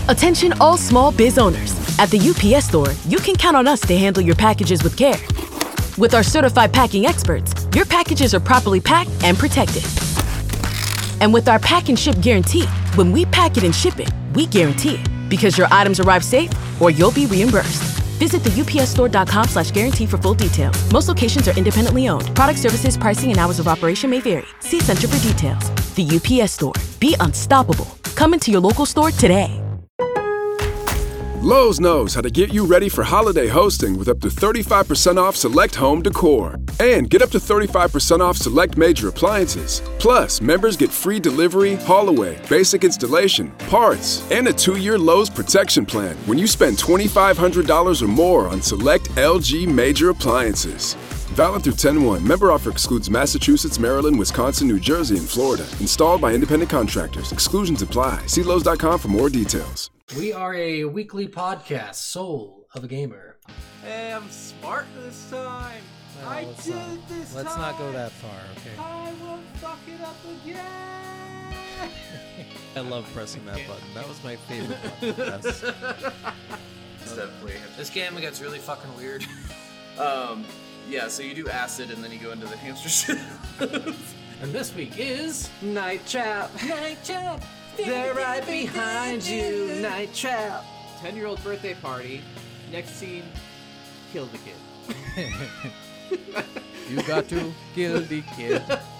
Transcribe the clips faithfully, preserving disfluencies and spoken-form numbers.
Attention all small biz owners. At the U P S Store, you can count on us to handle your packages with care. With our certified packing experts, your packages are properly packed and protected. And with our pack and ship guarantee, when we pack it and ship it, we guarantee it. Because your items arrive safe or you'll be reimbursed. Visit the upsstore.com slash guarantee for full details. Most locations are independently owned. Product services, pricing, and hours of operation may vary. See Center for details. The U P S Store. Be unstoppable. Come into your local store today. Lowe's knows how to get you ready for holiday hosting with up to thirty-five percent off select home decor. And get up to thirty-five percent off select major appliances. Plus, members get free delivery, haul-away, basic installation, parts, and a two-year Lowe's protection plan when you spend twenty-five hundred dollars or more on select L G major appliances. Valid through ten one. Member offer excludes Massachusetts, Maryland, Wisconsin, New Jersey, and Florida. Installed by independent contractors. Exclusions apply. See Lowe's dot com for more details. We are a weekly podcast, Soul of a Gamer. Hey, I'm smart this time. Well, I let's did not, it this let's time. not go that far, okay? I won't fuck it up again. I love pressing that button. That was my favorite button. That's... Definitely. This game gets really fucking weird. Um, yeah. So you do acid, and then you go into the hamster shit. And this week is Night Trap. Night Trap. They're right behind you. Night Trap. Ten-year-old birthday party. Next scene, kill the kid. You got to kill the kid.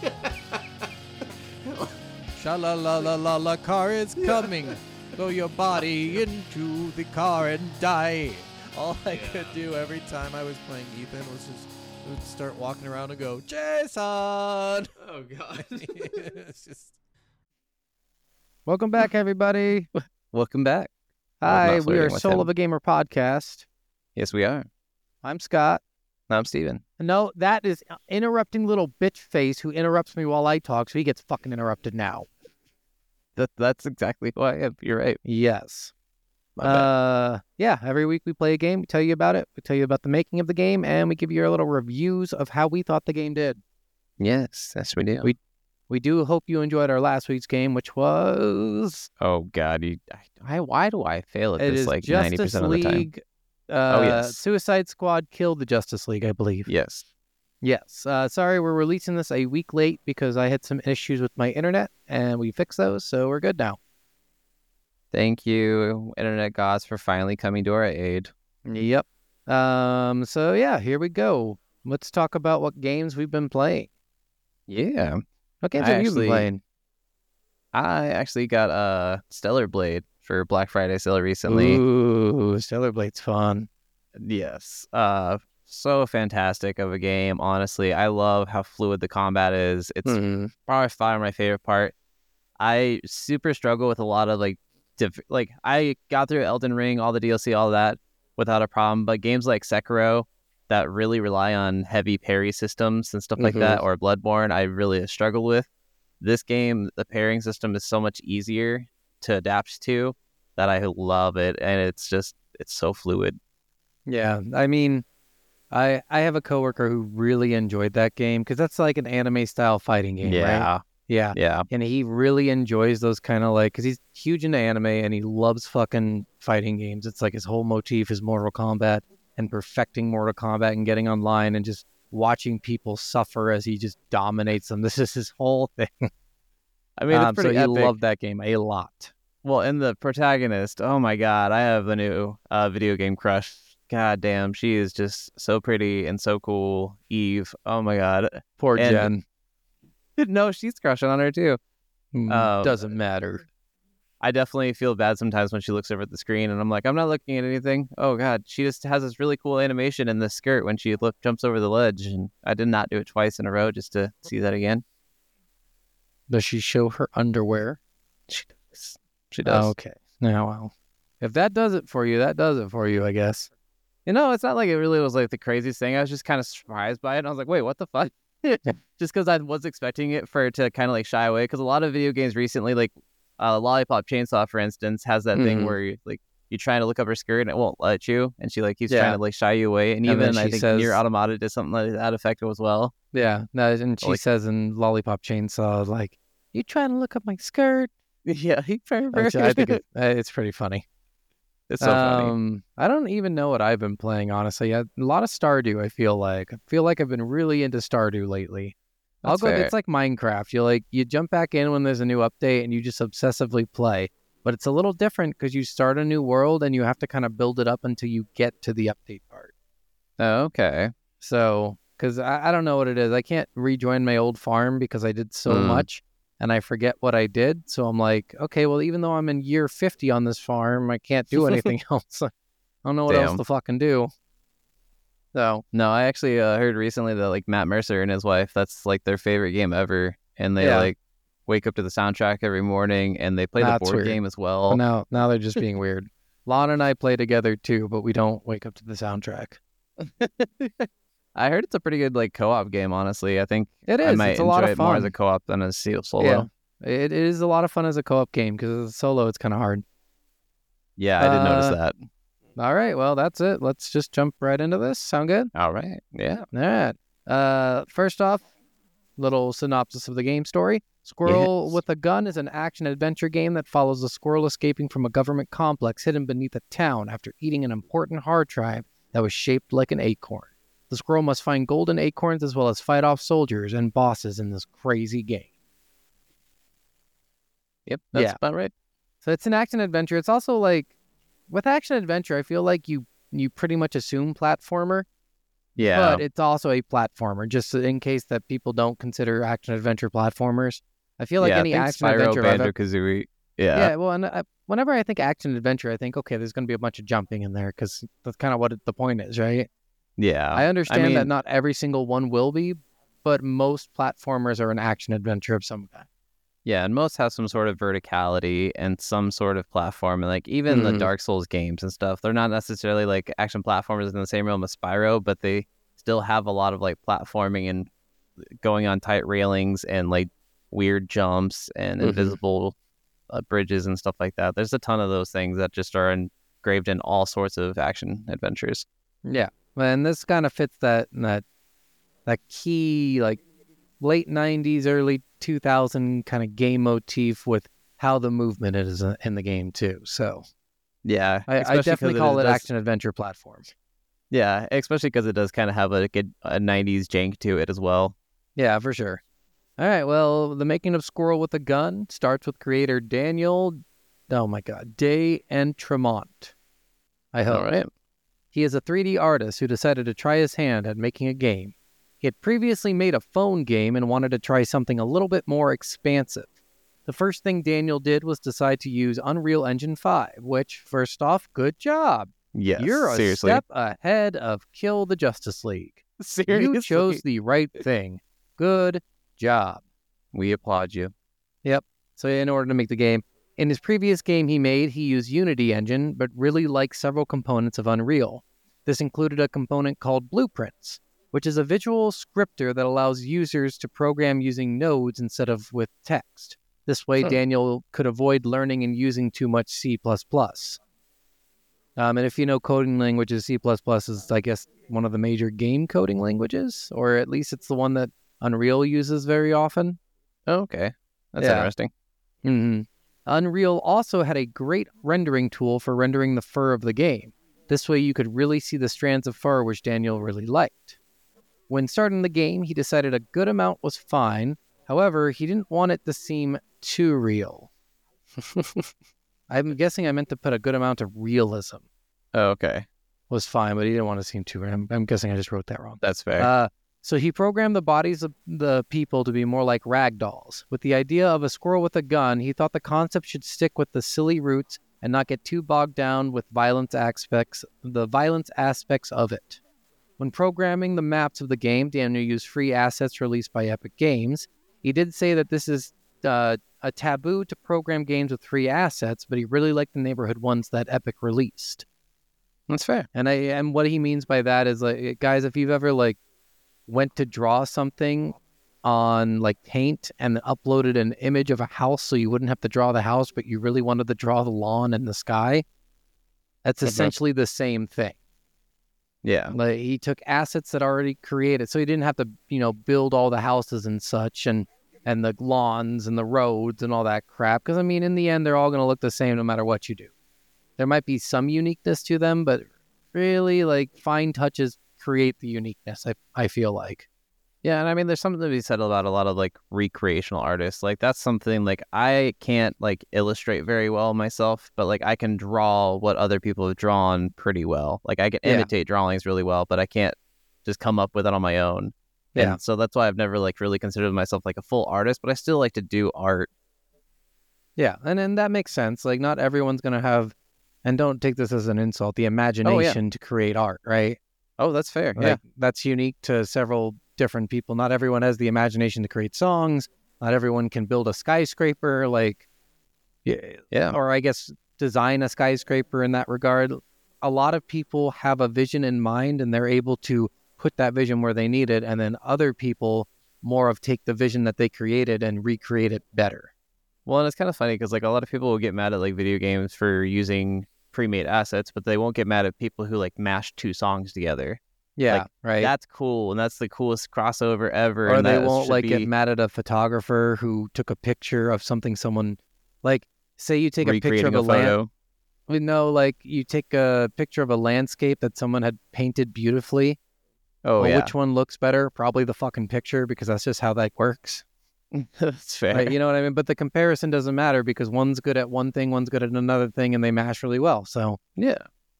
Sha-la-la-la-la-la, car is coming. Throw your body into the car and die. All I Yeah. could do every time I was playing Ethan was just would start walking around and go, Jason! Oh God. It's just... Welcome back, everybody. Welcome back. Hi, not we flirting are with Soul him. of a Gamer podcast. Yes, we are. I'm Scott. I'm Steven. No, that is interrupting little bitch face who interrupts me while I talk, so he gets fucking interrupted now. That, that's exactly who I am. You're right. Yes. My bad. Uh, yeah, every week we play a game, we tell you about it, we tell you about the making of the game, and we give you our little reviews of how we thought the game did. Yes, yes, we do. We we do hope you enjoyed our last week's game, which was... oh, God. You, I, why do I fail at It this is like ninety Justice percent of the time? League. Uh, Oh, yes. Suicide Squad killed the Justice League, I believe. Yes. Yes. Uh, sorry, we're releasing this a week late because I had some issues with my internet, and we fixed those, so we're good now. Thank you, Internet gods, for finally coming to our aid. Yep. Um. So, yeah, here we go. Let's talk about what games we've been playing. Yeah. What games I have you actually- been playing? I actually got a Stellar Blade for Black Friday sale recently. Ooh, Stellar Blade's fun. Yes. Uh, so fantastic of a game. Honestly, I love how fluid the combat is. It's Mhm. probably far my favorite part. I super struggle with a lot of like, diff- like I got through Elden Ring, all the D L C, all that without a problem. But games like Sekiro that really rely on heavy parry systems and stuff like Mhm. that, or Bloodborne, I really struggle with. This game, the pairing system is so much easier to adapt to that I love it, and it's just it's so fluid. Yeah, I mean, I I have a coworker who really enjoyed that game because that's like an anime-style fighting game, right? Yeah, Yeah. yeah. And he really enjoys those kind of like, because he's huge into anime and he loves fucking fighting games. It's like his whole motif is Mortal Kombat and perfecting Mortal Kombat and getting online and just watching people suffer as he just dominates them. This is his whole thing. I mean, Um, it's pretty so he epic. loved that game a lot. Well, and the protagonist, oh my God, I have a new uh, video game crush. God damn, she is just so pretty and so cool. Eve, oh my God. Poor And- Jen. No, she's crushing on her too. Mm, um, Doesn't matter. I definitely feel bad sometimes when she looks over at the screen and I'm like, I'm not looking at anything. Oh God, she just has this really cool animation in the skirt when she look, jumps over the ledge. And I did not do it twice in a row just to see that again. Does she show her underwear? She does. She does. Okay. Now, well, if that does it for you, that does it for you, I guess. You know, it's not like it really was like the craziest thing. I was just kind of surprised by it. And I was like, wait, what the fuck? Just because I was expecting it for it to kind of like shy away. Because a lot of video games recently, like uh, Lollipop Chainsaw, for instance, has that thing Mhm. where you like you're trying to look up her skirt and it won't let you, and she like keeps Yeah. trying to like shy you away. And, And then even I she think says- Nier Automata did something like that effect as well. Yeah. No, and she Like- says in Lollipop Chainsaw, like, you trying to look up my skirt? Yeah, he Which I think it, uh, it's pretty funny. It's so funny. Um, I don't even know what I've been playing, honestly. A lot of Stardew, I feel like. I feel like I've been really into Stardew lately. I'll That's go, fair. it's like Minecraft. You like, you jump back in when there's a new update and you just obsessively play. But it's a little different because you start a new world and you have to kind of build it up until you get to the update part. Oh, okay. So, because I, I don't know what it is. I can't rejoin my old farm because I did so Mm. much and I forget what I did. So I'm like, okay, well, even though I'm in year fifty on this farm, I can't do anything else. I don't know what else Damn. to fucking do. So, No, I actually uh, heard recently that like Matt Mercer and his wife, that's like their favorite game ever, and they Yeah. like wake up to the soundtrack every morning, and they play the That's board weird. game as but well. now, now they're just being weird. Lon and I play together too, but we don't wake up to the soundtrack. I heard it's a pretty good like co-op game. Honestly, I think It I is. might It's a enjoy lot of it more as fun. a co-op than as a solo. Yeah. It, it is a lot of fun as a co-op game because as a solo, it's kind of hard. Yeah, I did notice Uh, that. All right, well, that's it. Let's just jump right into this. Sound good? All right. Yeah. All right. Uh, first off, little synopsis of the game story. Squirrel Yes. with a Gun is an action-adventure game that follows a squirrel escaping from a government complex hidden beneath a town after eating an important hard drive that was shaped like an acorn. The squirrel must find golden acorns as well as fight off soldiers and bosses in this crazy game. Yep. That's Yeah. about right. So it's an action-adventure. It's also like, with action-adventure, I feel like you you pretty much assume platformer. Yeah. But it's also a platformer, just in case that people don't consider action-adventure platformers. I feel like yeah, any I think Spyro, action-adventure... I've ever- Banjo-Kazooie. Yeah. Yeah, well, and I, whenever I think action-adventure, I think, okay, there's going to be a bunch of jumping in there, because that's kind of what it, the point is, right? Yeah. I understand that mean- not every single one will be, but most platformers are an action-adventure of some kind. Yeah, and most have some sort of verticality and some sort of platform. And like even the Mhm. Dark Souls games and stuff, they're not necessarily like action platformers in the same realm as Spyro, but they still have a lot of like platforming and going on tight railings and like weird jumps and Mhm. invisible uh, bridges and stuff like that. There's a ton of those things that just are engraved in all sorts of action adventures. Yeah, and this kind of fits that that that key like late nineties, early two thousand kind of game motif with how the movement is in the game too. So Yeah, I, I especially 'cause definitely call it does- action adventure platform. Yeah, especially because it does kind of have like a, a nineties jank to it as well. Yeah, for sure. All right, well, the making of Squirrel with a Gun starts with creator Daniel, oh my god, De Entremont. I hope. All right. He is a three D artist who decided to try his hand at making a game. He had previously made a phone game and wanted to try something a little bit more expansive. The first thing Daniel did was decide to use Unreal Engine five, which, first off, good job. Yes, You're a seriously. step ahead of Kill the Justice League. Seriously. You chose the right thing. Good job. We applaud you. So in order to make the game, in his previous game he made, he used Unity Engine, but really liked several components of Unreal. This included a component called Blueprints, which is a visual scripter that allows users to program using nodes instead of with text. This way, Huh. Daniel could avoid learning and using too much C plus plus. Um, and if you know coding languages, C plus plus is, I guess, one of the major game coding languages, or at least it's the one that Unreal uses very often. Oh, okay. That's Yeah. interesting. Mm-hmm. Unreal also had a great rendering tool for rendering the fur of the game. This way you could really see the strands of fur, which Daniel really liked. When starting the game, he decided a good amount was fine. However, he didn't want it to seem too real. I'm guessing I meant to put a good amount of realism Oh, okay. was fine, but he didn't want to seem too real. I'm, I'm guessing I just wrote that wrong. That's fair. Uh, so he programmed the bodies of the people to be more like rag dolls. With the idea of a squirrel with a gun, he thought the concept should stick with the silly roots and not get too bogged down with violence aspects, the violence aspects of it. When programming the maps of the game, Daniel used free assets released by Epic Games. He did say that this is uh, a taboo to program games with free assets, but he really liked the neighborhood ones that Epic released. That's fair. And I and what he means by that is, like, guys, if you've ever like went to draw something on like Paint and uploaded an image of a house so you wouldn't have to draw the house, but you really wanted to draw the lawn and the sky, that's Mhm. essentially the same thing. Yeah. Like, he took assets that already created, so he didn't have to, you know, build all the houses and such, and and the lawns and the roads and all that crap. Because I mean, in the end, they're all going to look the same no matter what you do. there might be some uniqueness to them, but really, like, fine touches create the uniqueness, I, I feel like. Yeah, and I mean, there's something to be said about a lot of like recreational artists. Like that's something like I can't like illustrate very well myself, but like I can draw what other people have drawn pretty well. Like I can Yeah. imitate drawings really well, but I can't just come up with it on my own. Yeah. And so that's why I've never like really considered myself like a full artist, but I still like to do art. Yeah, and and that makes sense. Like, not everyone's gonna have, and don't take this as an insult, the imagination to create art, right? Oh, that's fair. Like, Yeah. that's unique to several different people. Not everyone has the imagination to create songs. Not everyone can build a skyscraper, like, yeah, Yeah. or I guess design a skyscraper in that regard. A lot of people have a vision in mind, and they're able to put that vision where they need it, and then other people more of take the vision that they created and recreate it better. Well, and it's kind of funny because like a lot of people will get mad at like video games for using pre-made assets, but they won't get mad at people who like mash two songs together. Yeah, Like, right. That's cool, and that's the coolest crossover ever. Or and they that won't should like be get mad at a photographer who took a picture of something someone, like, say you take a picture recreating of a, a land. photo. We know, like, you take a picture of a landscape that someone had painted beautifully. Oh well, yeah, which one looks better? Probably the fucking picture, because that's just how that works. that's fair. Right? You know what I mean? But the comparison doesn't matter because one's good at one thing, one's good at another thing, and they mash really well. So, Yeah.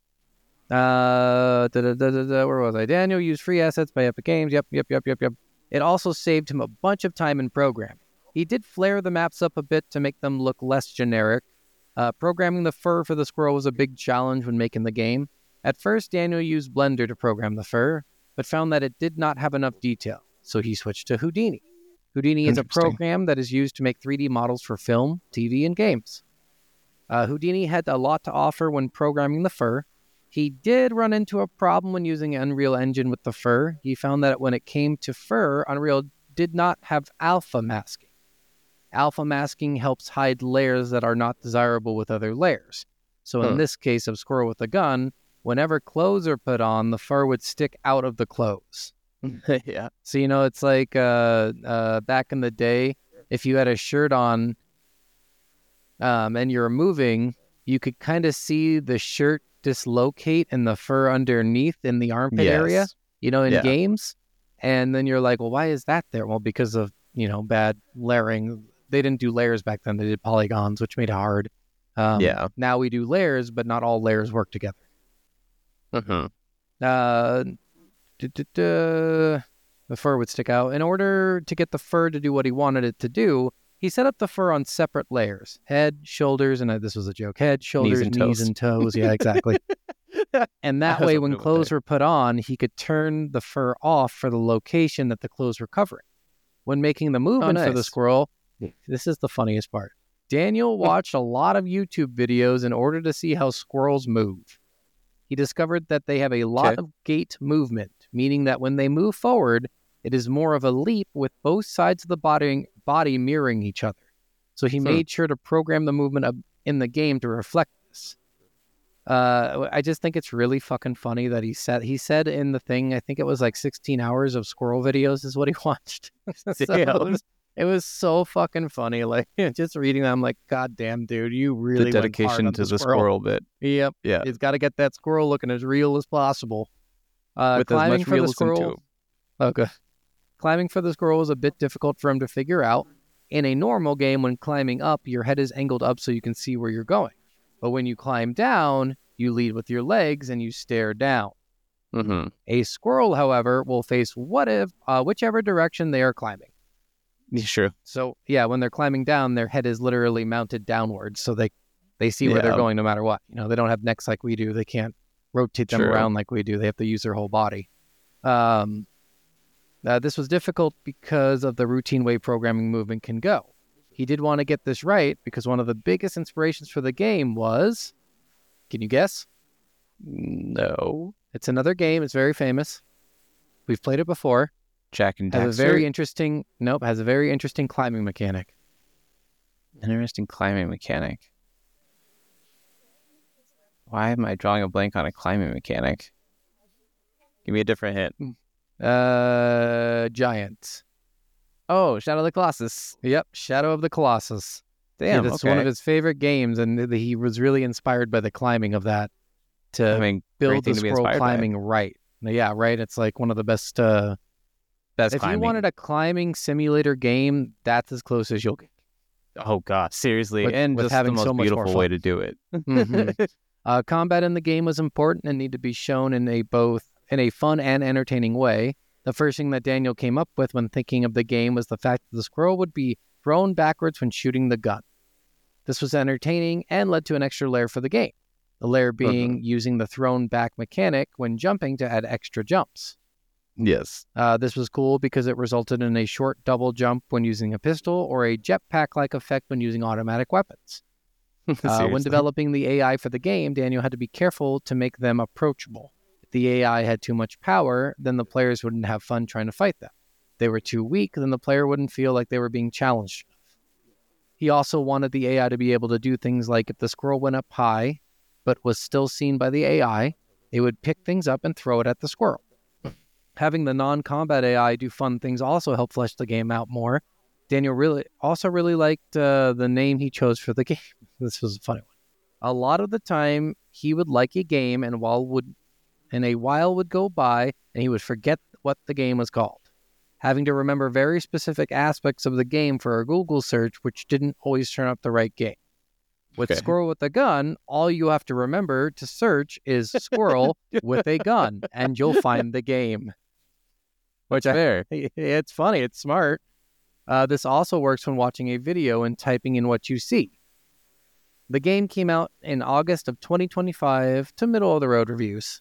uh, da, da, da, da, da, where was I? Daniel used free assets by Epic Games. Yep, yep, yep, yep, yep. It also saved him a bunch of time in programming. He did flare the maps up a bit to make them look less generic. Uh, programming the fur for the squirrel was a big challenge when making the game. At first, Daniel used Blender to program the fur, but found that it did not have enough detail, so he switched to Houdini. Houdini is a Interesting. program that is used to make three D models for film, T V, and games. Uh, Houdini had a lot to offer when programming the fur. He did run into a problem when using Unreal Engine with the fur. He found that when it came to fur, Unreal did not have alpha masking. Alpha masking helps hide layers that are not desirable with other layers. So in Huh. this case of Squirrel with a Gun, whenever clothes are put on, the fur would stick out of the clothes. yeah. So, you know, it's like uh, uh, back in the day, if you had a shirt on um, and you're moving, you could kind of see the shirt dislocate and the fur underneath in the armpit Yes. area, you know, in Yeah. games. And then you're like, well, why is that there? Well, because of, you know, bad layering. They didn't do layers back then. They did polygons, which made it hard. Um, Yeah. Now we do layers, but not all layers work together. Mhm. Uh, duh, duh, duh. The fur would stick out. In order to get the fur to do what he wanted it to do, he set up the fur on separate layers: head, shoulders, and uh, this was a joke: head, shoulders, and knees, toes. and toes. Yeah, exactly. And that I was way, hoping when it would clothes say. were put on, he could turn the fur off for the location that the clothes were covering. When making the movement for the nice. squirrel, this is the funniest part. Daniel watched a lot of YouTube videos in order to see how squirrels move. He discovered that they have a lot Okay. of gait movement, meaning that when they move forward, it is more of a leap with both sides of the body, body mirroring each other. So he Hmm. made sure to program the movement of, in the game to reflect this. Uh, I just think it's really fucking funny that he said he said in the thing, I think it was like sixteen hours of squirrel videos is what he watched. So it, Damn. was, it was so fucking funny. Like, just reading that, I'm like, God damn, dude, you really The went hard dedication on to the the squirrel. squirrel bit. Yep. Yeah. He's got to get that squirrel looking as real as possible. Uh, With as climbing much for the realism squirrel. too. Okay. Climbing for the squirrel is a bit difficult for him to figure out. In a normal game, when climbing up, your head is angled up so you can see where you're going. But when you climb down, you lead with your legs and you stare down. Mm-hmm. A squirrel, however, will face what if, uh, whichever direction they are climbing. Sure. So, yeah, when they're climbing down, their head is literally mounted downwards, so they they see where they're Yeah. going no matter what. You know, they don't have necks like we do. They can't rotate them True. around like we do. They have to use their whole body. Um, uh, this was difficult because of the routine way programming movement can go. He did want to get this right because one of the biggest inspirations for the game was, can you guess? No. It's another game. It's very famous. We've played it before. Jack and Has Daxter. a very interesting, nope, has a very interesting climbing mechanic. Interesting climbing mechanic. Why am I drawing a blank on a climbing mechanic? Give me a different hint. Uh, giant. Oh, Shadow of the Colossus. Yep, Shadow of the Colossus. Damn, it's okay. one of his favorite games, and th- he was really inspired by the climbing of that to I mean, build great the thing to be squirrel inspired by. climbing right. Yeah, right. It's like one of the best. Uh, Best if climbing. you wanted a climbing simulator game, that's as close as you'll get. Oh god, seriously, With- and with just having the most so much more beautiful way fun. to do it. Mhm. Uh, combat in the game was important and needed to be shown in a both in a fun and entertaining way. The first thing that Daniel came up with when thinking of the game was the fact that the squirrel would be thrown backwards when shooting the gun. This was entertaining and led to an extra layer for the game. The layer being using the thrown back mechanic when jumping to add extra jumps. Yes. Uh, this was cool because it resulted in a short double jump when using a pistol or a jetpack-like effect when using automatic weapons. Uh, when Seriously. developing the A I for the game, Daniel had to be careful to make them approachable. If the A I had too much power, then the players wouldn't have fun trying to fight them. If they were too weak, then the player wouldn't feel like they were being challenged enough. He also wanted the A I to be able to do things like if the squirrel went up high, but was still seen by the A I, it would pick things up and throw it at the squirrel. Having the non-combat A I do fun things also helped flesh the game out more. Daniel really also really liked uh, the name he chose for the game. This was a funny one. A lot of the time, he would like a game, and while would and a while would go by, and he would forget what the game was called, having to remember very specific aspects of the game for a Google search, which didn't always turn up the right game. With Okay. Squirrel with a Gun, all you have to remember to search is Squirrel with a Gun, and you'll find the game. Which I, Fair. it's funny, it's smart. Uh, this also works when watching a video and typing in what you see. The game came out in August of twenty twenty-five to middle of the road reviews.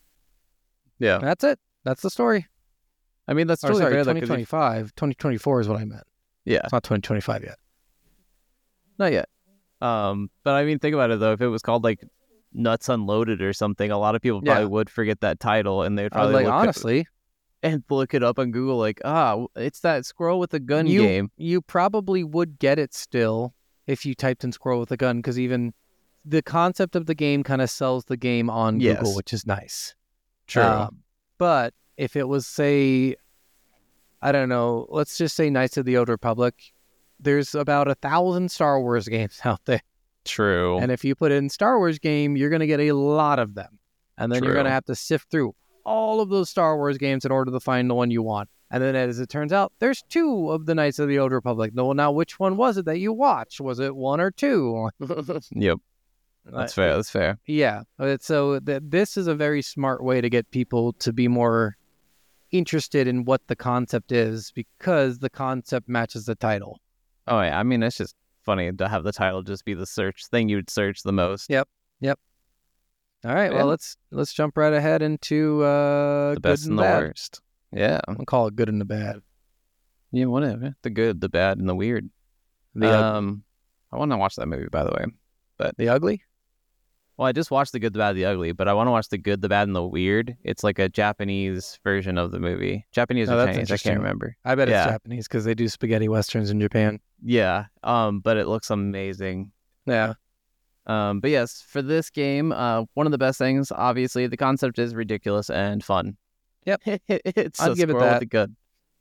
Yeah. That's it. That's the story. I mean, that's Or totally sorry, fair, though, 'cause if- twenty twenty-five. twenty twenty-four is what I meant. Yeah. It's not twenty twenty-five yet. Not yet. Um, but I mean, think about it though. If it was called like Nuts Unloaded or something, a lot of people probably Yeah. would forget that title, and they would I was probably like, look honestly, it, and look it up on Google, like, ah, it's that squirrel with a gun you, game. you probably would get it still if you typed in Squirrel with a Gun, because even the concept of the game kind of sells the game on Yes. Google, which is nice. True. Um, but if it was, say, I don't know, let's just say Knights of the Old Republic, there's about a thousand Star Wars games out there. True. And if you put in Star Wars game, you're going to get a lot of them. And then you're going to True. have to sift through all of those Star Wars games in order to find the one you want. And then as it turns out, there's two of the Knights of the Old Republic. No, now which one was it that you watched? Was it one or two? Yep. That's fair. That's fair. Yeah. Uh, So th- this is a very smart way to get people to be more interested in what the concept is, because the concept matches the title. Oh yeah. I mean, it's just funny to have the title just be the search thing you'd search the most. Yep. Yep. All right. Yeah. Well, let's let's jump right ahead into uh, The best good and and the bad. worst. Yeah. I'll call it good and the bad. Yeah. Whatever. The good, the bad, and the weird. The ug- um, I want to watch that movie, by the way. the ugly. Well, I just watched The Good, the Bad, the Ugly, but I want to watch The Good, the Bad, and the Weird. It's like a Japanese version of the movie. Japanese Oh, or that's Chinese, I interesting. can't remember. I bet Yeah. it's Japanese because they do spaghetti westerns in Japan. Yeah, um, but it looks amazing. Yeah. Um, but yes, for this game, uh, one of the best things, obviously, the concept is ridiculous and fun. Yep. It's I'd a give it squirrel with that. a gun.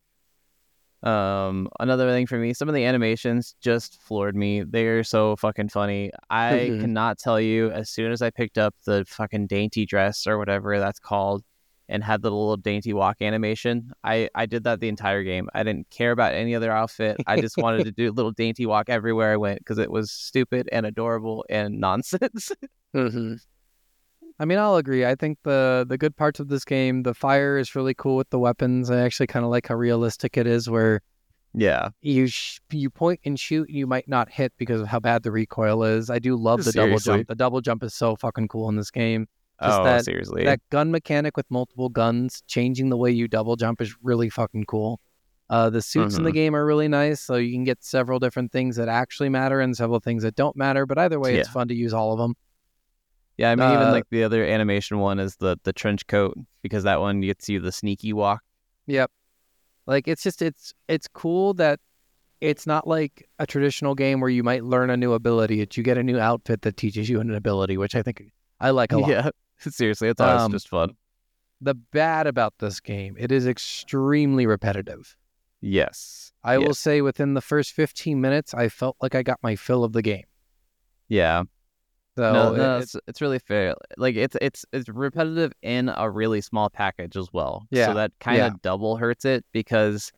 Um, another thing for me, some of the animations just floored me. They're so fucking funny. I Mhm. cannot tell you, as soon as I picked up the fucking dainty dress or whatever that's called and had the little dainty walk animation, I, I did that the entire game. I didn't care about any other outfit. I just wanted to do a little dainty walk everywhere I went because it was stupid and adorable and nonsense. Mm-hmm. I mean, I'll agree. I think the the good parts of this game, the fire is really cool with the weapons. I actually kind of like how realistic it is, where Yeah. you sh- you point and shoot, and you might not hit because of how bad the recoil is. I do love the double Seriously. jump. The double jump is so fucking cool in this game. Just Oh, that- seriously. That gun mechanic with multiple guns, changing the way you double jump is really fucking cool. Uh, the suits in the Mhm. game are really nice, so you can get several different things that actually matter and several things that don't matter. But either way, it's Yeah. fun to use all of them. Yeah, I mean, even Uh, like the other animation one is the the trench coat, because that one gets you the sneaky walk. Yep. Like it's just it's it's cool that it's not like a traditional game where you might learn a new ability. It's you get a new outfit that teaches you an ability, which I think I like a lot. Yeah, seriously, it's always Um, just fun. The bad about this game, it is extremely repetitive. Yes. I Yeah. will say within the first fifteen minutes, I felt like I got my fill of the game. Yeah. So no, it- no, it- it's, it's really fair. Like it's it's it's repetitive in a really small package as well. Yeah, So that kind of yeah. double hurts it because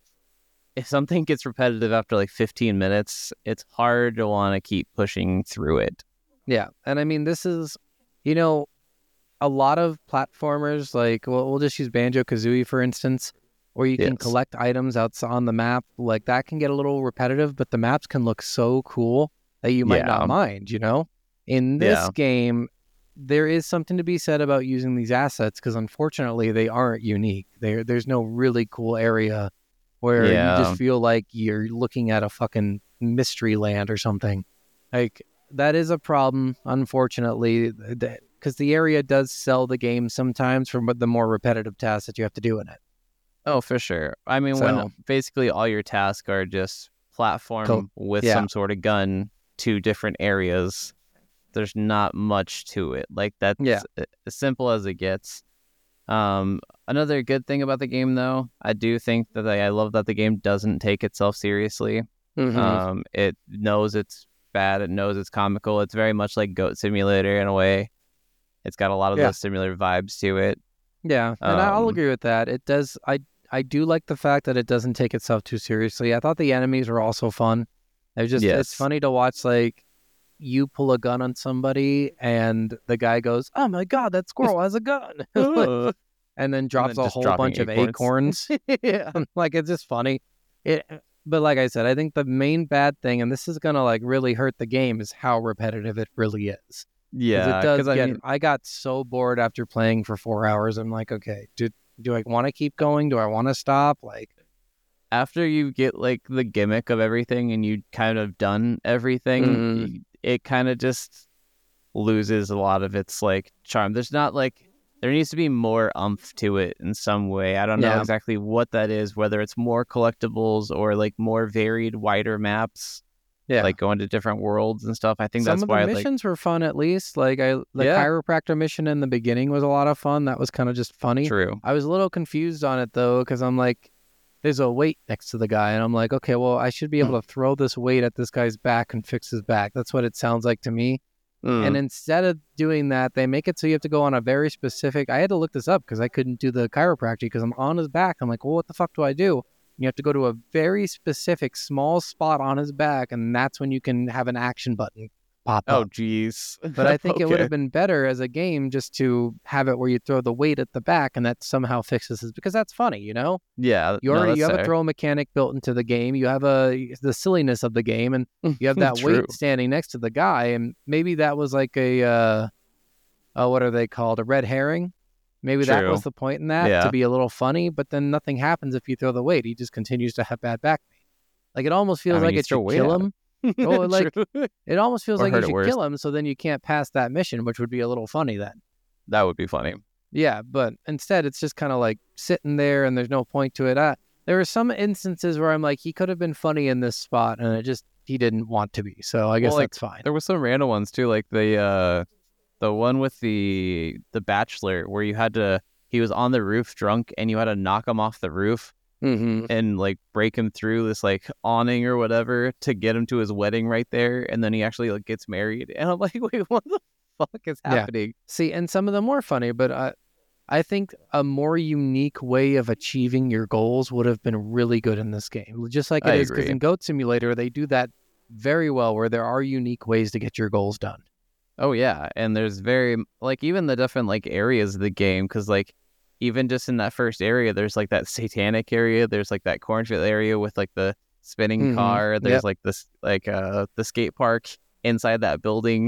if something gets repetitive after like fifteen minutes, it's hard to want to keep pushing through it. yeah. And I mean, this is, you know, a lot of platformers, like, well, we'll just use Banjo-Kazooie, for instance, where you can Yes. collect items out on the map. Like, that can get a little repetitive, but the maps can look so cool that you might Yeah. not mind, you know? In this Yeah. game, there is something to be said about using these assets because, unfortunately, they aren't unique. There, There's no really cool area where Yeah. you just feel like you're looking at a fucking mystery land or something. Like, that is a problem, unfortunately, because the area does sell the game sometimes for the more repetitive tasks that you have to do in it. Oh, for sure. I mean, So- when basically all your tasks are just platform Cool. with Yeah. some sort of gun to different areas, there's not much to it. Like that's Yeah. as simple as it gets. Um, another good thing about the game, though, I do think that I, I love that the game doesn't take itself seriously. Mm-hmm. Um, it knows it's bad. It knows it's comical. It's very much like Goat Simulator in a way. It's got a lot of Yeah. those similar vibes to it. Yeah, and I'll Um, agree with that. It does. I I do like the fact that it doesn't take itself too seriously. I thought the enemies were also fun. It's just Yes. it's funny to watch, like, you pull a gun on somebody and the guy goes, "Oh my god, that squirrel has a gun," and then drops then a just whole dropping bunch of acorns. acorns. yeah. Like, it's just funny. It, but like I said, I think the main bad thing, and this is gonna like really hurt the game, is how repetitive it really is. 'Cause Yeah, it does because I get. mean, I got so bored after playing for four hours. I'm like, okay, do do I want to keep going? Do I want to stop? Like, after you get like the gimmick of everything and you kind of done everything, Mhm. y- it kind of just loses a lot of its like charm. There's not like there needs to be more umph to it in some way. I don't know Yeah. exactly what that is, whether it's more collectibles or like more varied, wider maps, yeah, like going to different worlds and stuff. I think some that's of why the like missions were fun. At least, like, I the Yeah. chiropractor mission in the beginning was a lot of fun. That was kind of just funny. true. I was a little confused on it though, because I'm like, there's a weight next to the guy, and I'm like, okay, well, I should be able to throw this weight at this guy's back and fix his back. That's what it sounds like to me. Mm. And instead of doing that, they make it so you have to go on a very specific. I had to look this up because I couldn't do the chiropractic because I'm on his back. I'm like, well, what the fuck do I do? And you have to go to a very specific small spot on his back, and that's when you can have an action button pop Oh, up. jeez. But I think it would Okay. have been better as a game just to have it where you throw the weight at the back, and that somehow fixes it because that's funny, you know. Yeah, You no, already that's you have fair. a throw mechanic built into the game. You have a the silliness of the game, and you have that True. weight standing next to the guy, and maybe that was like a uh, uh what are they called? A red herring. Maybe that True. was the point in that Yeah. to be a little funny, but then nothing happens if you throw the weight. He just continues to have bad back pain. Like, it almost feels I mean, like you it throw should weight kill at him. Oh, like True. it almost feels Or like you hurt it should worse. kill him, so then you can't pass that mission, which would be a little funny then. That would be funny. Yeah, but instead it's just kind of like sitting there and there's no point to it. Uh, there were some instances where I'm like, he could have been funny in this spot, and it just, he didn't want to be. So I guess Well, like, that's fine. There were some random ones too, like the uh, the one with the the Bachelor, where you had to he was on the roof drunk, and you had to knock him off the roof Mm-hmm. and like break him through this like awning or whatever to get him to his wedding right there, and then he actually like gets married, and I'm like, wait, what the fuck is Yeah. happening? See, and some of them were funny, but I, I think a more unique way of achieving your goals would have been really good in this game. Just like it I is, because agree. in Goat Simulator, they do that very well, where there are unique ways to get your goals done. Oh yeah, and there's very like even the different like areas of the game, because like even just in that first area, there's like that satanic area, there's like that cornfield area with like the spinning Mhm. car, there's Yep. like this like uh the skate park inside that building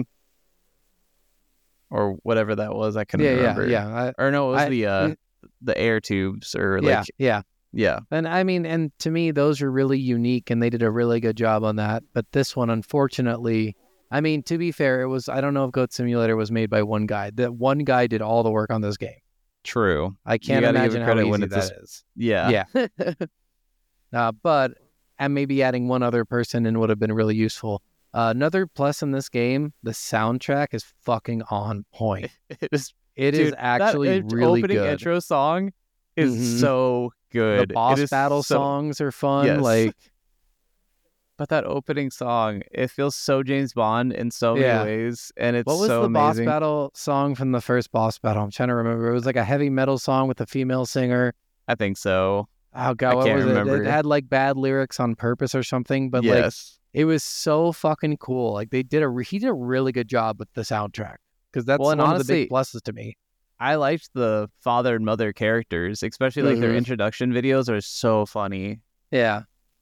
or whatever that was. I couldn't Yeah, remember. yeah, yeah. I, Or no, it was I- the uh mm. the air tubes or yeah, like yeah. yeah. And I mean, and to me, those are really unique, and they did a really good job on that. But this one, unfortunately, I mean, to be fair, it was, I don't know if Goat Simulator was made by one guy. That one guy did all the work on this game. True. I can't gotta give imagine it how credit easy when it's that a- is. Yeah. Yeah. Uh, but, and maybe adding one other person in would have been really useful. Uh, another plus in this game, the soundtrack is fucking on point. It is It is dude, actually that int- really opening good. intro song is Mhm. so good. The boss It is battle so- songs are fun. Yes. Like, But that opening song, it feels so James Bond in so many Yeah. ways, and it's what was so the boss amazing. battle song from the first boss battle? I'm trying to remember. It was like a heavy metal song with a female singer. I think so. Oh god, I what can't was it? remember. It had like bad lyrics on purpose or something, but like yes. it was so fucking cool. Like they did a re- he did a really good job with the soundtrack because that's Well, and one of the big honestly- pluses to me. I liked the father and mother characters, especially like their Mhm. introduction videos are so funny. Yeah.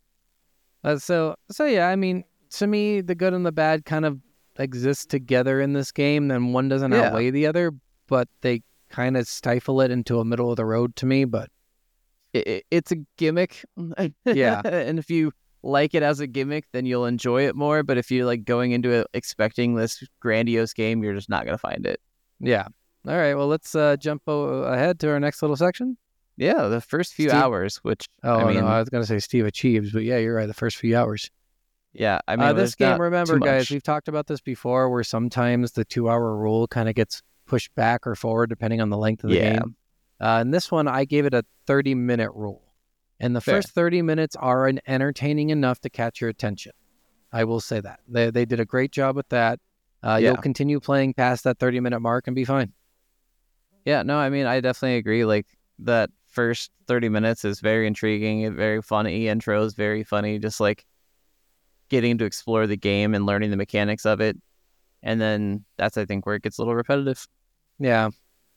Uh, so so yeah, I mean, to me, the good and the bad kind of exist together in this game. Then one doesn't Yeah. outweigh the other, but they kind of stifle it into a middle of the road to me. But It, it, it's a gimmick. Yeah. And if you like it as a gimmick, then you'll enjoy it more. But if you're like going into it expecting this grandiose game, you're just not going to find it. yeah. All right. Well, let's uh, jump o- ahead to our next little section. Yeah, the first few Steve- hours, which Oh, I mean, no, I was gonna say Steve achieves, but yeah, you're right. The first few hours. yeah, I mean, uh, this there's game, not remember, too guys, much. we've talked about this before, where sometimes the two-hour rule kind of gets pushed back or forward depending on the length of the Yeah. game. Uh, in this one, I gave it a thirty-minute rule, and the Fair. first thirty minutes are an entertaining enough to catch your attention. I will say that they they did a great job with that. Uh, Yeah. You'll continue playing past that thirty-minute mark and be fine. Yeah, no, I mean, I definitely agree. Like that first thirty minutes is very intriguing, and very funny. Intro is very funny, just like getting to explore the game and learning the mechanics of it. And then that's, I think, where it gets a little repetitive. Yeah.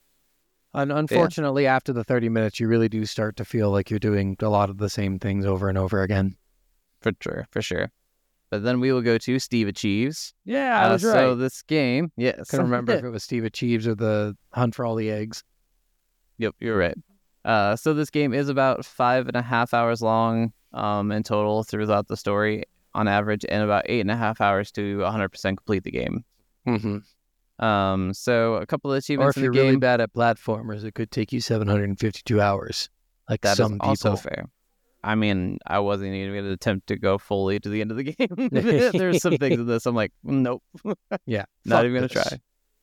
Un- unfortunately, after the thirty minutes, you really do start to feel like you're doing a lot of the same things over and over again. For sure, for sure. But then we will go to Steve Achieves. Yeah, I Uh, was right. So this game, yes. Couldn't remember if it was Steve Achieves or the Hunt for All the Eggs. Yep, you're right. Uh, so this game is about five and a half hours long um, in total throughout the story on average, and about eight and a half hours to one hundred percent complete the game. Mm-hmm. Um, so a couple of Or achievements if in you're the game. really bad at platformers, it could take you seven hundred fifty-two hours. Like That is some people. also fair. I mean, I wasn't even going to attempt to go fully to the end of the game. There's some things in this I'm like, nope, Yeah. not fuck even going to this. try.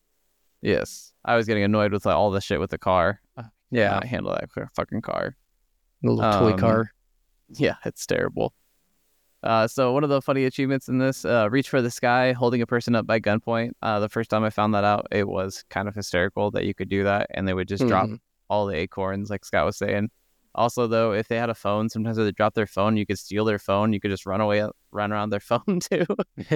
Yes, I was getting annoyed with like, all the shit with the car. Yeah. I handle that car- fucking car. A little toy Um, car. Yeah, it's terrible. Uh, so one of the funny achievements in this, uh, reach for the sky, holding a person up by gunpoint. Uh, the first time I found that out, it was kind of hysterical that you could do that, and they would just drop Mhm. all the acorns, like Scott was saying. Also, though, if they had a phone, sometimes if they drop their phone, you could steal their phone. You could just run away, run around their phone too.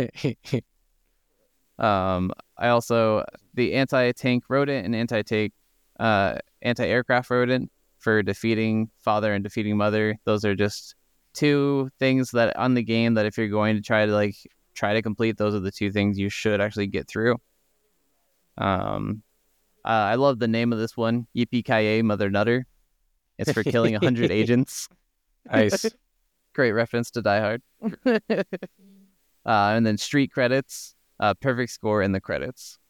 um, I also the anti-tank rodent and anti-tank, uh, anti-aircraft rodent for defeating father and defeating mother. Those are just two things that on the game that if you're going to try to like try to complete, those are the two things you should actually get through. Um, uh, I love the name of this one, Yippee-ki-yay, Mother Nutter. It's for killing one hundred agents. Nice. Great reference to Die Hard. uh, and then street credits, uh, perfect score in the credits.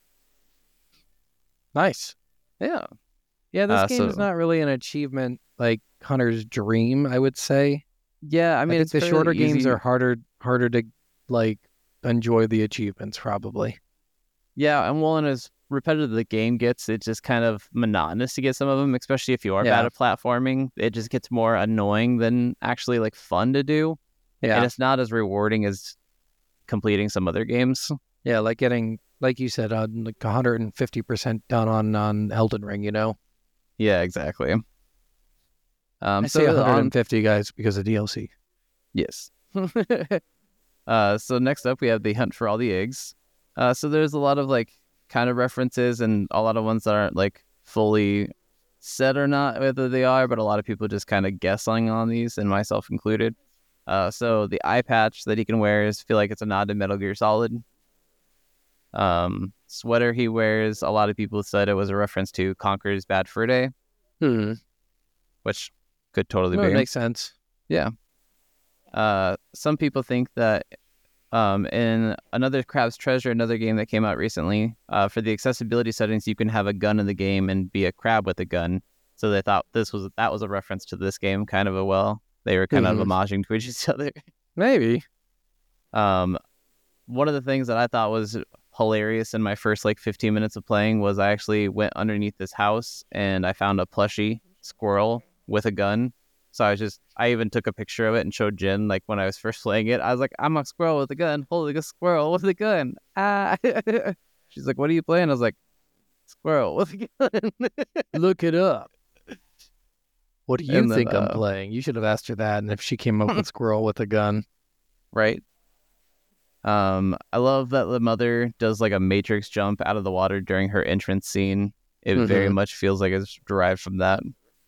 Nice. Yeah. Yeah, this Uh, game so- is not really an achievement like Hunter's dream, I would say. Yeah, I I mean, mean, it's the fairly shorter games easy. are harder harder to like enjoy the achievements probably. Yeah, and well, and as repetitive the game gets, it's just kind of monotonous to get some of them, especially if you are Yeah. bad at platforming. It just gets more annoying than actually like fun to do. And Yeah. it's not as rewarding as completing some other games. Yeah, like getting like you said, uh, like one hundred fifty percent done on on Elden Ring, you know. Yeah, exactly. Um, I so say on- one hundred fifty guys because of D L C. Yes. uh, so next up, we have the Hunt for All the Eggs. Uh, so there's a lot of like kind of references and a lot of ones that aren't like fully said or not whether they are, but a lot of people just kind of guessing on these, and myself included. Uh, so the eye patch that he can wear is feel like it's a nod to Metal Gear Solid. Um, sweater he wears, a lot of people said it was a reference to Conker's Bad Fur Day, Hmm. which could totally Well, be. it makes sense. Uh, some people think that um, in another Crab's Treasure, another game that came out recently, uh, for the accessibility settings, you can have a gun in the game and be a crab with a gun. So they thought this was that was a reference to this game, kind of a well. They were kind Mhm. of homaging to each other. Maybe. Um, one of the things that I thought was hilarious in my first like fifteen minutes of playing was I actually went underneath this house and I found a plushie squirrel with a gun, So I was just, I even took a picture of it and showed Jen, like, when I was first playing it. I was like, I'm a squirrel with a gun, holding a squirrel with a gun. Ah. She's like, what are you playing? I was like, squirrel with a gun. Look it up. What do you And then, think I'm uh, playing? You should have asked her that, and if she came up with squirrel with a gun. Right? Um, I love that the mother does like a Matrix jump out of the water during her entrance scene. It very Mhm. much feels like it's derived from that.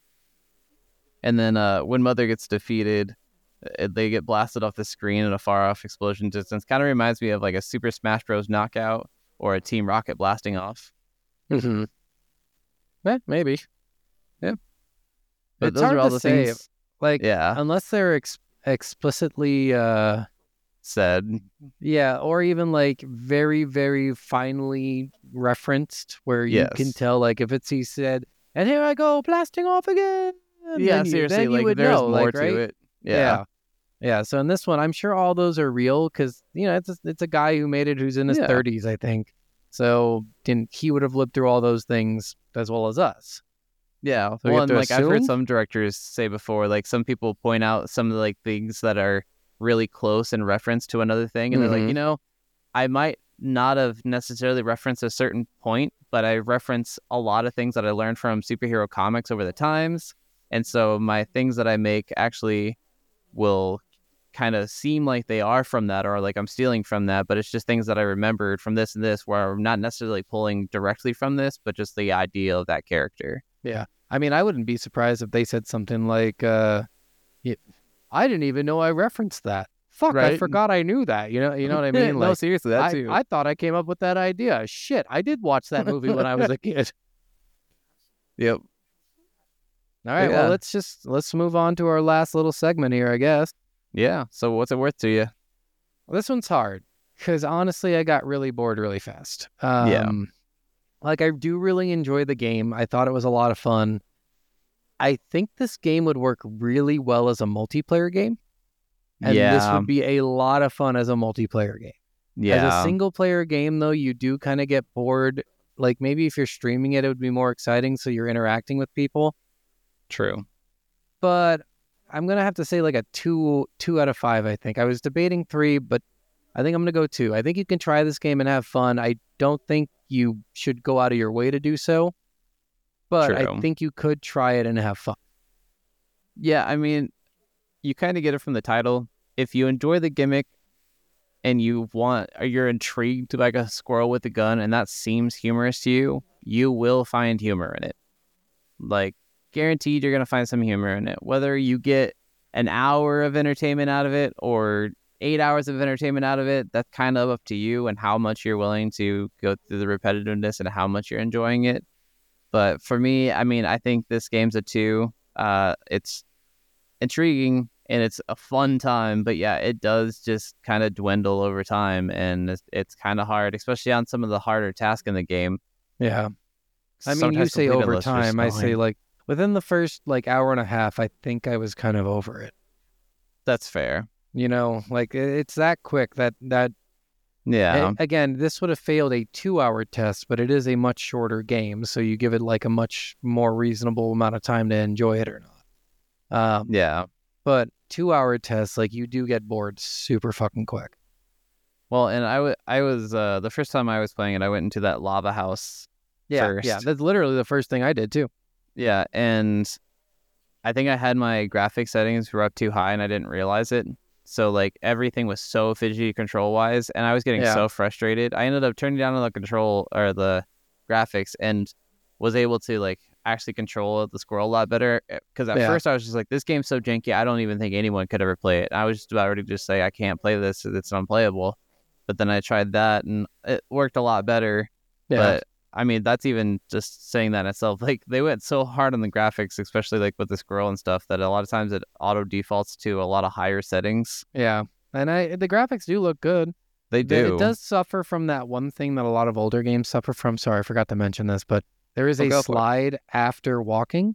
And then uh, when Mother gets defeated, uh, they get blasted off the screen in a far-off explosion distance. Kind of reminds me of like a Super Smash Bros. Knockout or a Team Rocket blasting off. Mm-hmm. Eh, maybe. Yeah. But It's those hard are all to the say. things. Like, Yeah, unless they're ex- explicitly, uh, said. yeah, or even like very, very finely referenced, where you can Yes. tell, like, if it's he said, "And here I go, blasting off again." And Yeah, then you, seriously, then you like would there's know, more like, to right? it. Yeah. Yeah. yeah, So in this one, I'm sure all those are real because you know it's a, it's a guy who made it who's in his Yeah. thirties, I think. So didn't he would have lived through all those things as well as us? Yeah, So we well, have and to like I've heard assume? some directors say before, like some people point out some of the like things that are really close in reference to another thing, and they're like, Mhm. you know, I might not have necessarily referenced a certain point, but I reference a lot of things that I learned from superhero comics over the times, and so my things that I make actually will kind of seem like they are from that, or like I'm stealing from that, but it's just things that I remembered from this and this, where I'm not necessarily pulling directly from this, but just the idea of that character. Yeah. I mean, I wouldn't be surprised if they said something like, uh, "Yeah, I didn't even know I referenced that. Fuck, I Right. forgot I knew that." You know, you know what I mean? No, Like, seriously, that I, too. I thought I came up with that idea. Shit, I did watch that movie when I was a kid. Yep. All right, yeah. well, let's just let's move on to our last little segment here, I guess. Yeah. So what's it worth to you? Well, this one's hard because honestly, I got really bored really fast. Um, Yeah. Like, I do really enjoy the game. I thought it was a lot of fun. I think this game would work really well as a multiplayer game. And yeah. this would be a lot of fun as a multiplayer game. yeah. As a single player game, though, you do kind of get bored. Like, maybe if you're streaming it, it would be more exciting, so you're interacting with people. True. But I'm going to have to say like a two, two out of five, I think. I was debating three, but I think I'm going to go two. I think you can try this game and have fun. I don't think you should go out of your way to do so, but I True. think you could try it and have fun. Yeah. I mean, you kind of get it from the title. If you enjoy the gimmick and you want, or you're intrigued like a squirrel with a gun, and that seems humorous to you, you will find humor in it. Like, guaranteed you're going to find some humor in it. Whether you get an hour of entertainment out of it or eight hours of entertainment out of it, that's kind of up to you and how much you're willing to go through the repetitiveness and how much you're enjoying it. But for me, I mean, I think this game's a two. Uh, it's intriguing and it's a fun time, but yeah, it does just kind of dwindle over time, and it's, it's kind of hard, especially on some of the harder tasks in the game. Yeah. I mean, you Sometimes say complete over unless you're time, I say stalling. like within the first like hour and a half, I think I was kind of over it. That's fair. You know, like it- it's that quick that, that Yeah. A- again, this would have failed a two-hour test, but it is a much shorter game, so you give it like a much more reasonable amount of time to enjoy it or not. Um, Yeah. but two-hour tests, like you do get bored super fucking quick. Well, and I, w- I was, uh, the first time I was playing it, I went into that lava house Yeah, first. yeah, that's literally the first thing I did too. Yeah, and I think I had my graphic settings were up too high and I didn't realize it. So, like, everything was so fidgety control-wise, and I was getting Yeah. so frustrated. I ended up turning down on the control, or the graphics, and was able to, like, actually control the squirrel a lot better. Because at Yeah. first I was just like, this game's so janky, I don't even think anyone could ever play it. I was just about ready to just say, I can't play this, it's unplayable. But then I tried that, and it worked a lot better. Yeah, But I mean, that's even just saying that itself. Like, they went so hard on the graphics, especially like with the squirrel and stuff, that a lot of times it auto defaults to a lot of higher settings. yeah, and I the graphics do look good. They do. It does suffer from that one thing that a lot of older games suffer from. Sorry, I forgot to mention this, but there is Oh, a go for it. slide after walking.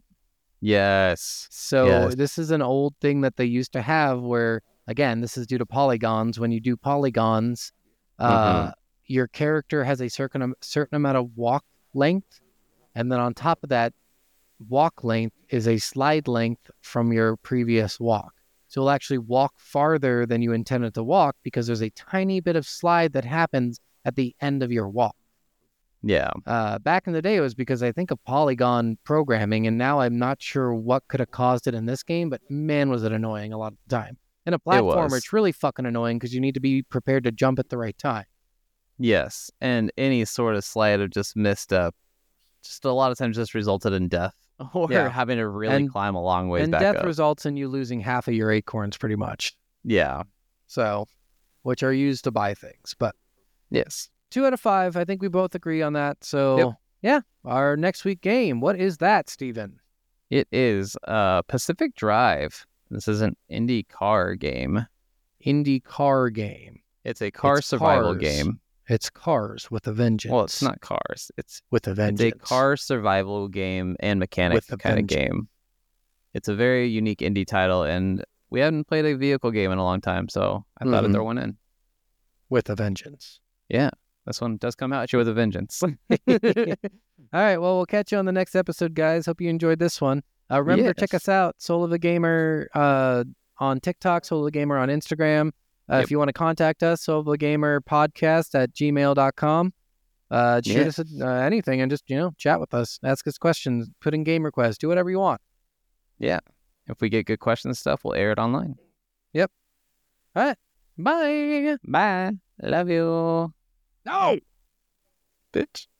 Yes. So Yes. this is an old thing that they used to have where, again, this is due to polygons. When you do polygons, uh, your character has a certain, certain amount of walk length. And then on top of that, walk length is a slide length from your previous walk. So you'll actually walk farther than you intended to walk because there's a tiny bit of slide that happens at the end of your walk. Yeah. Uh, back in the day, it was because I think of polygon programming, and now I'm not sure what could have caused it in this game, but man, was it annoying a lot of the time. In a platformer, was. it's really fucking annoying because you need to be prepared to jump at the right time. Yes, and any sort of slide of just missed up, just a lot of times just resulted in death or Yeah. having to really And- climb a long ways And back death up. results in you losing half of your acorns pretty much. Yeah. So, which are used to buy things. But Yes. two out of five, I think we both agree on that. So, Yep. yeah, our next week game. What is that, Steven? It is uh, Pacific Drive. This is an indie car game. Indie car game. It's a car It's survival cars. game. It's cars with a vengeance. Well, it's not cars. It's with a vengeance. It's a car survival game and mechanic With a kind of vengeance. game. It's a very unique indie title, and we haven't played a vehicle game in a long time, so I thought Mhm. I'd throw one in. With a vengeance. Yeah, this one does come at you with a vengeance. All right, well, we'll catch you on the next episode, guys. Hope you enjoyed this one. Uh, remember, check Yes. us out, Soul of a Gamer uh, on TikTok, Soul of a Gamer on Instagram. Uh, Yep. If you want to contact us, Soul of a Gamer podcast at gmail dot com. Uh, shoot Yeah. us uh, anything and just, you know, chat with us. Ask us questions, put in game requests, do whatever you want. If we get good questions and stuff, we'll air it online. All right, bye. Bye. Love you. No! Bitch.